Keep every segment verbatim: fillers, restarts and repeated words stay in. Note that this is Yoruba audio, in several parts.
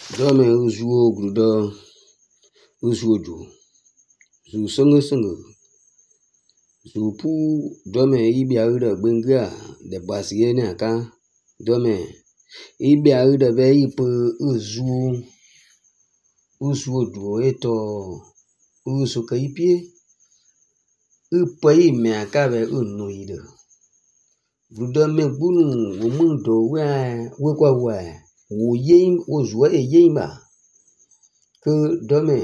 Dome uzuo gruda uzuo ju zu senge senge zu pu dome ibia uda benga de basiene aka dome ibia uda be ipu uzuo uzuo ju eto usu ka ipie upa ime aka be unu ide gruda me bunu umudo we we kwa we wo yin wo zuo e yin ba ke dome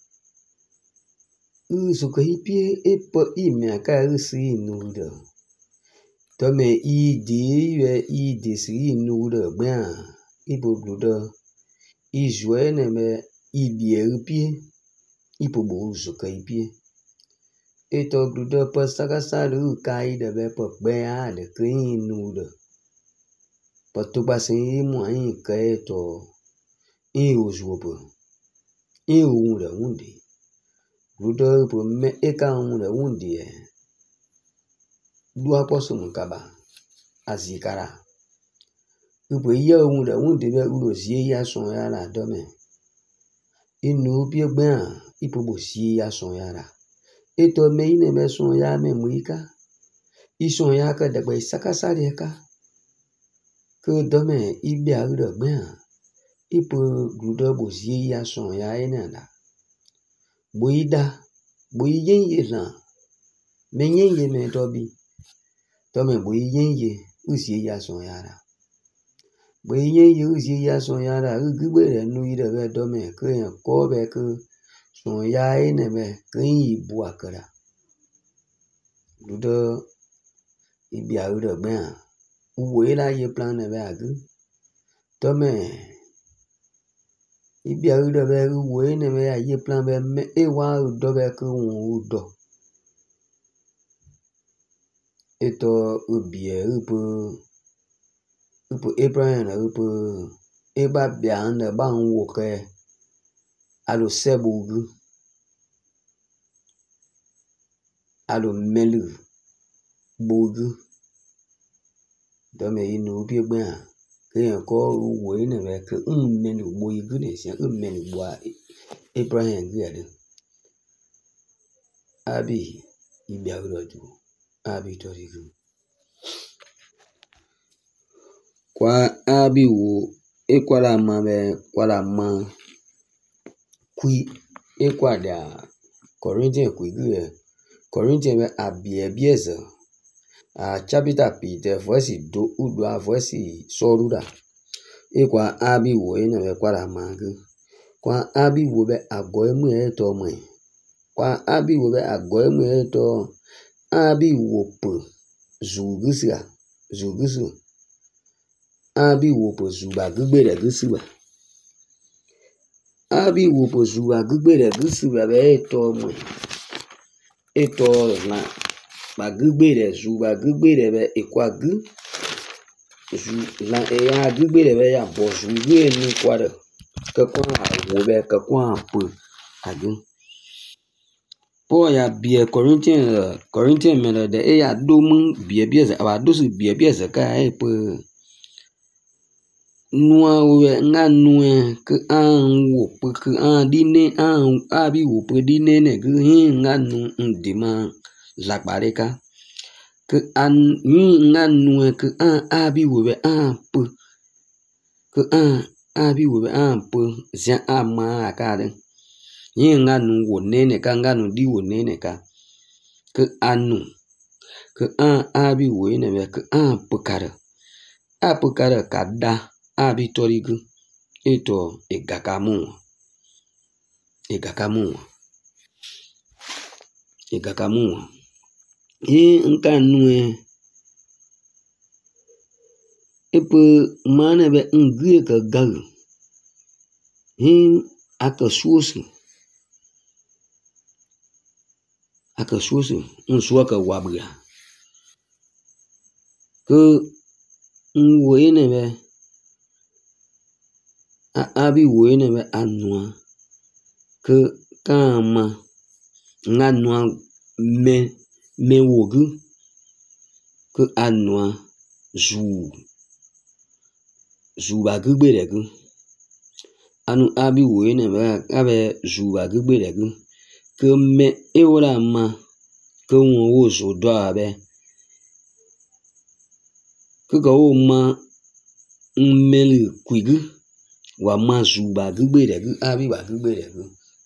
usu ka ipie epo ime aka usi inudo dome i di ye i di si inudo gba ipo gruda i zuo ne me i di ipie ipo bo usu ka ipie eto gruda pa saka salu kai de be po gbe a de clean nudo pato pasin mu ayin ka eto in uzuopo in unde undi gruda po me eka unde undi e dua poso mukaba azikara upo iya unde undi be ulo zie ya son ya la dome inu pie gbe a ipo bo zie ya son ya la eto me ine me son ya me muika ison ya ka de gbe saka sare ka ke dome ibia ude gbe a ipo gruda bo zie ya son ya ene la boida boyen ye la menyen ye me dobi dome boyen ye uzie ya son ya la boyen ye uzie ya son ya la ugbe re nu ide be dome ke ko be ke son ya ene me ke yi bu akara gruda ibia ude gbe a uwo ila ye plan ne be agu dome ibia ude be uwo ene me ya ye plan be me e wa do be ke won udo eto ubie upo upo Abraham na upo eba bia ne ba nwo ke alo sebugu alo melu bogu dome inu bi gbe a ke ko uwo ene me ke un melu bogu ne sia un melu bo Abraham gi ade abi ibia udo ju abi torigu kwa abi wo ekwala ma be kwala ma kui ekwada Corinthian kui gu Corinthian be abie bieze a chapter Peter voice do udo voice soruda ekwa abi wo ene be kwala ma gu kwa abi wo be ago emu eto mo kwa abi wo be ago emu eto abi wo po zugusia zugusu abi wo po zuba gbe re gusu ba abi wo po zuba gbe re gusu ba be eto mo eto na ba gbe re zuba gbe re be ekwa gu zu la e ya gbe re be ya bo zu gu enu kwa re ke kwa wo be ke kwa po agu Paul ya bie Corinthian Corinthian me de e ya do mu bie bie za ba do su bie bie za ka e po nua we nga nua ke an wo pe ke an di ne an abi wo pe di ne ne ke hin nga nu ndima la bareka ke an hin nga nua ke an abi wo be an pe ke an abi wo be an pe zia ama aka de hin nga nu wo ne ne ka nga nu di wo ne ne ka ke anu ke an abi wo ne be ke an pe kare a pe kare ka da abi torigu eto egakamu egakamu egakamu e nka nue epe mane be ngie ka gagu hin aka suosu aka suosu nsua ka wabga ke nwo ene be abi wo ene be anua ke kama nga nua me me wogu ke anua zu zu ba gbe re gu anu abi wo ne ba abe zuba gbe de gu ke me e wora ma ke won wo zo do abe ke ko wo ma mmeli kuigu wa ma zuba gbe de gu abi ba gbe de gu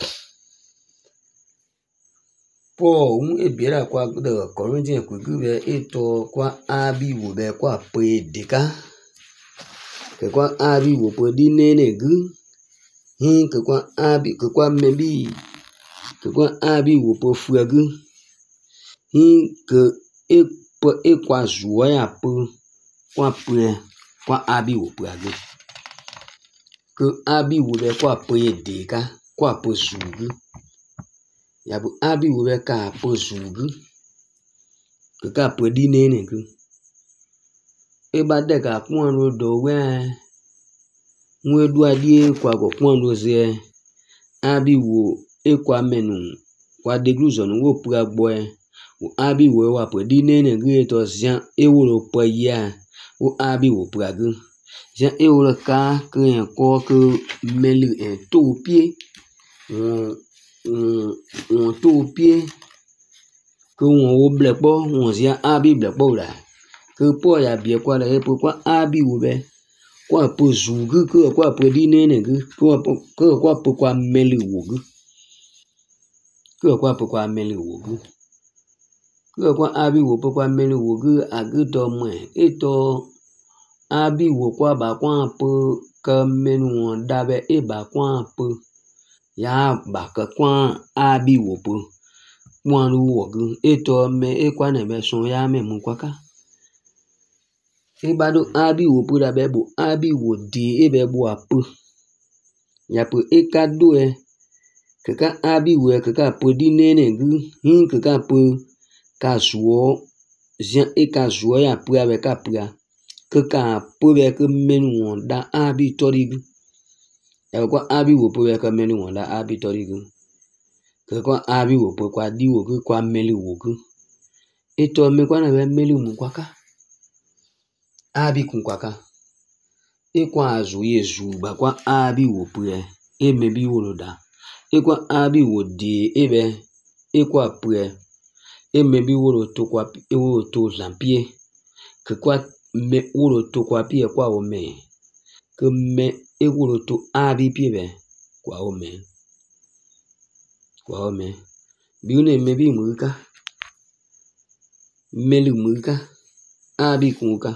po un e biera kwa de Corinthian kuigu be eto kwa abi wo be kwa pe deka ke kwa abi wo pe di nene gu hin ke kwa abi ke kwa mebi ke kwa abi wo pe fuegu hin ke e pe e kwa zuo ya pe kwa pe kwa abi wo pe gu ke abi wo be kwa pe deka kwa pe zugu ya bu abi wo be ka pe zugu ke ka pe di nene gu e ba de ka kwon ro do we nwe du adie kwa go kwon ro ze abi wo e kwa menu kwa de gluzon wo pu agbo e wo abi wo wa pe di nene gu e to zian e wo ro pe ya wo abi wo pu agu zian e wo ka ke en ko ke melu en to pie won won to pie ke won wo ble po won zian abi ble po la ke po ya bie kwa la e po kwa abi wo be kwa po zugu ke kwa po di nene gu kwa ke kwa po kwa melu wo gu ke kwa po kwa melu wo gu ke kwa abi wo po kwa melu wo gu agu to mo e to abi wo kwa ba kwa po ke menu won da be e ba kwa po ya ba ke kwa abi wo po kwa ru wo gu e to me e kwa ne be so ya me mu kwa ka e ba do abi wo po da be bo abi wo di e be bo apo ya po e ka do e ke ka abi wo ke ka po di nene gu hin ke ka po ka zuo zian e ka zuo ya po abe ka po ke ka po be ke menu won da abi tori gu ya kwa abi wo po be ke menu won da abi tori gu ke kwa abi wo po kwa di wo gu kwa melu wo gu e to me kwa na be melu mu kwa ka abi kun kwa ka e kwa azu ye zu ba kwa abi wo po e e me bi wo lo da e kwa abi wo di e be e kwa po e e me bi wo lo to kwa e wo to lampie ke kwa me wo lo to kwa pie kwa o me ke me e wo lo to abi pie be kwa o me kwa o me bi ne me bi mu ka melu mu ka abi kun ka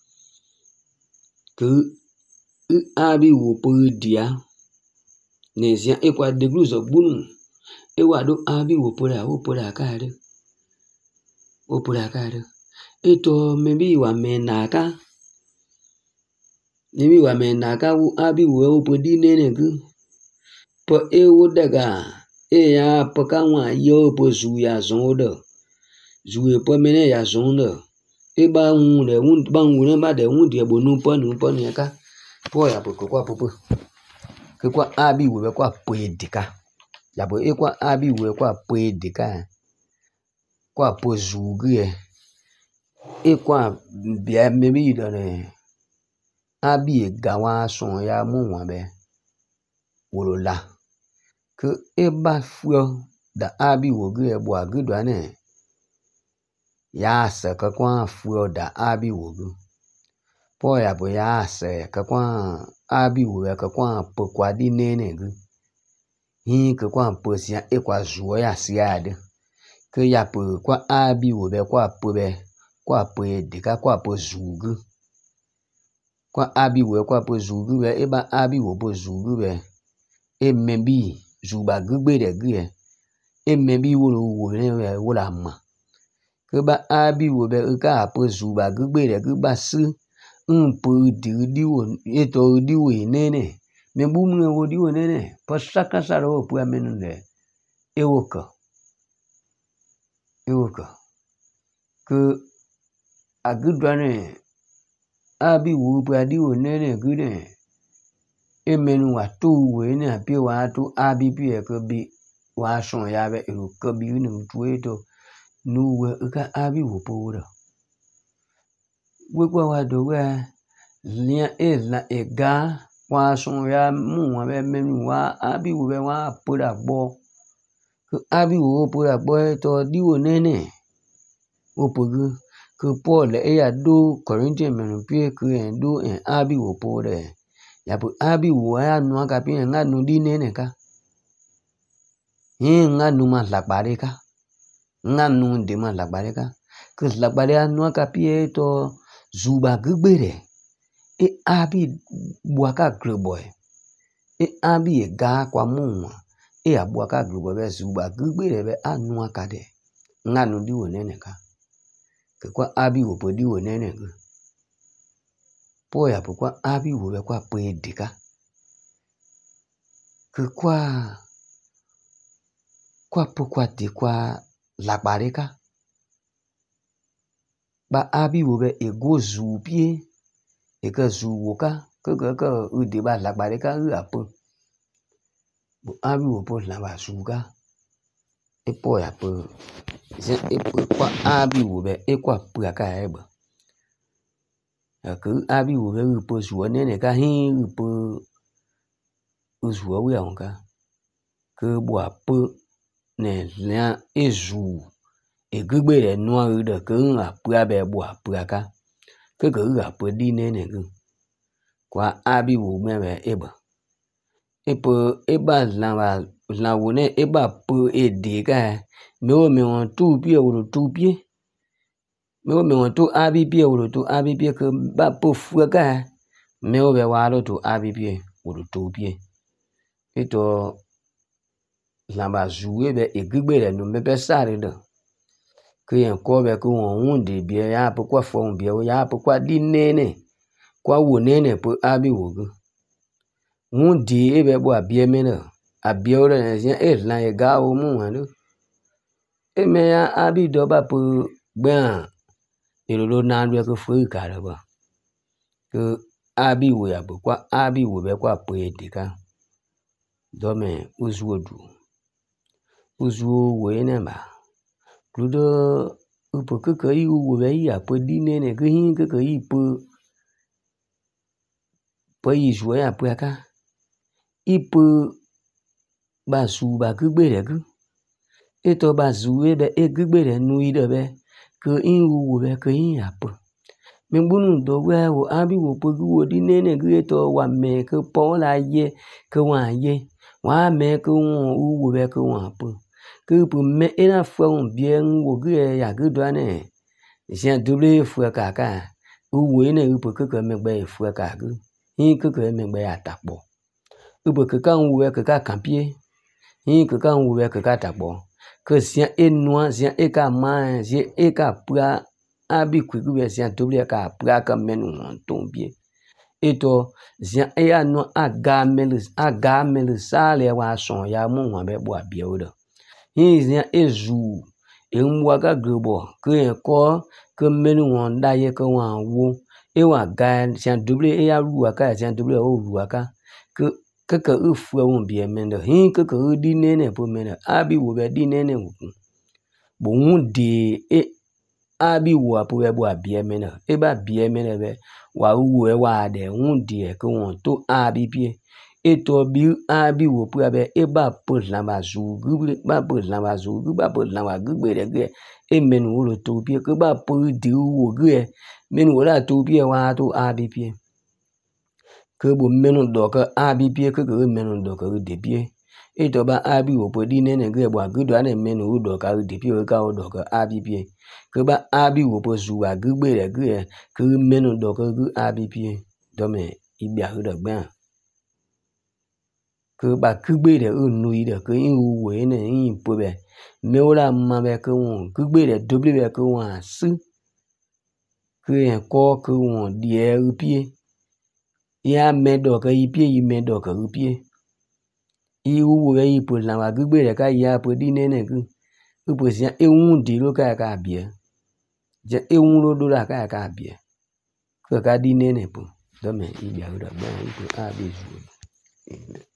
ke abi wo po dia ne zia e kwa de gluzo bunu e wa do abi wo po la wo po la ka de wo po la ka de e to me bi wa me na ka ni bi wa me na ka wo abi wo wo po di ne ne gu po e wo de ga e ya po ka wa yo po zu ya zon do zu e po me ne ya zon do e ba un le un ba un ne ba de un die bo nu po nu po ni ka po ya po ko kwa po po ke kwa abi wo be kwa po e dika ya bo e kwa abi wo kwa po e dika kwa po zu gu e e kwa bia me bi do ne abi e ga wa son ya mu wa be wo lo la ke e ba fuo da abi wo gu e bo agu do ne ya se ke kwa fuo da abi wo gu po ya bo ya se ke kwa abi wo ke kwa po kwa di ne ne gu hin ke kwa po sia e kwa zuo ya sia de ke ya po kwa abi wo be kwa po be kwa po e de ka kwa po zugu kwa abi wo kwa po zugu be e ba abi wo po zugu be e me bi zuba gbe de gbe e me bi wo lo wo ne wo la ma ke ba abi wo be ka po zuba gbe de gbe ba su un po di di wo e to di wo ne ne me bu mu wo di wo ne ne po saka sa ro po amenu ne e wo ko e wo ko ke agudwane abi wo po adi wo ne ne gu ne e menu wa to wo ne apie wa to abi pi e ko bi wa son ya be ro ko bi nu tu e to nu wo ka abi wo po wo we kwa wa do we lia e la e ga wa son ya mu wa be menu wa abi wo be wa poda gbo ke abi wo poda gbo to di wo nene o pogu ke Paul e ya do Corinthian menu pie ke en do en abi wo pore ya bu abi wo ya nu ka pie nga nu di nene ka yin nga nu ma lagbare ka nga nu de ma lagbare ka ke lagbare anu ka pie to zuba gugbere e abi buaka greboy e abi e ga kwa munwa e abuaka greboy be zuba gugbere be anu ka de nga nu di wo nene ka ke kwa abi wo po di wo nene ku po ya po kwa abi wo be kwa pe dika ke kwa kwa po kwa di kwa lagbare ka ba abi wo be e go zu pie e ka zu wo ka ke ke ke u de ba lagbare ka u apo bo abi wo po la ba zu ka e po ya po je e po kwa abi wo be e kwa pu ka e ba ke abi wo be u po zu ne ne ka hin u po u zu wo ya ka ke bo apo ne la e zu e gbe re no u de ke a pu abe bo apu ka ke ke u apo di ne ne ku kwa abi wo me be e ba e po e ba la ba la wo ne e ba po e de ka me o me won tu pie wo tu pie me o me won tu abi pie wo tu abi pie ke ba po fu ka me o be wa lo tu abi pie wo tu pie e to la ba zu e be e gbe re no me be sa re do ke yan ko be ko won un de bie ya po kwa fo un bie ya po kwa di nene kwa wo nene po abi wo ku un di e be bo abie me no abie o re yen e la e ga o mu wan do e me ya abi do ba po gbe an e lo na lu ko fo ka re ba ke abi wo ya po kwa abi wo be kwa po e de ka do me uzu odu uzu wo ene ba Ludo upo keke i wo be i apo di nene ke hin keke i po po i zo ya po aka i po ba su ba gbe re ku e to ba zu e be e gbe re nu i de be ke in wo be ke in apo me gbunu do we wo abi wo po ku wo di nene ke to wa me ke po la ye ke wa ye wa me ke won wo be ke wa apo ke po me ina fo un bien wo ge ya ge do ne je double fo ka ka wo ne po ke ke me gbe fo ka ge hin ke ke me gbe atapo po ke ka wo ke ka kan pie hin ke ka wo ke ka tapo ke sia enua sia e ka ma je e ka pra abi ku ku sia double ka pra ka menu ton pie eto sia e ya no aga melu aga melu sale wa son ya mu wa be bo abie o do yin ezu enwa ka globo ke ko ke menu won da ye ke wan wo e wa ga sia double e ya ru aka sia double o ru aka ke ke ke u fu won bi men do hin ke ke di nene po men abi wo be di nene wo bo un de e abi wo apo be bo abie men e ba bie men be wa wo e wa de un de ke won to abi pie eto bi abi wo pu abe e ba po la ba zu gu ba po la ba zu gu ba po la ba gu gbe re ge e menu wo to pie ke ba po di wo ge menu wo la to pie wa to abi pie ke bo menu do ke abi pie ke ke menu do ke de pie eto ba abi wo po di nene ge bo gu do na menu wo do ka de pie ka wo do ke abi pie ke ba abi wo po zu wa gu gbe re ge ke menu do ke gu abi pie do me ibi a do gbe ke ba kugbe re o nu ire ke in wo ne in po be me ora ma be ke won kugbe re double be ke won asu ke en ko ke won die pie ya me do ke i pie i me do ke pie i wo be i po la wa kugbe re ka ya po di ne ne ku u po sia e un di lo ka ka bie je e un lo do la ka ka bie ke ka di ne ne po do me i bia do ba i po a be ju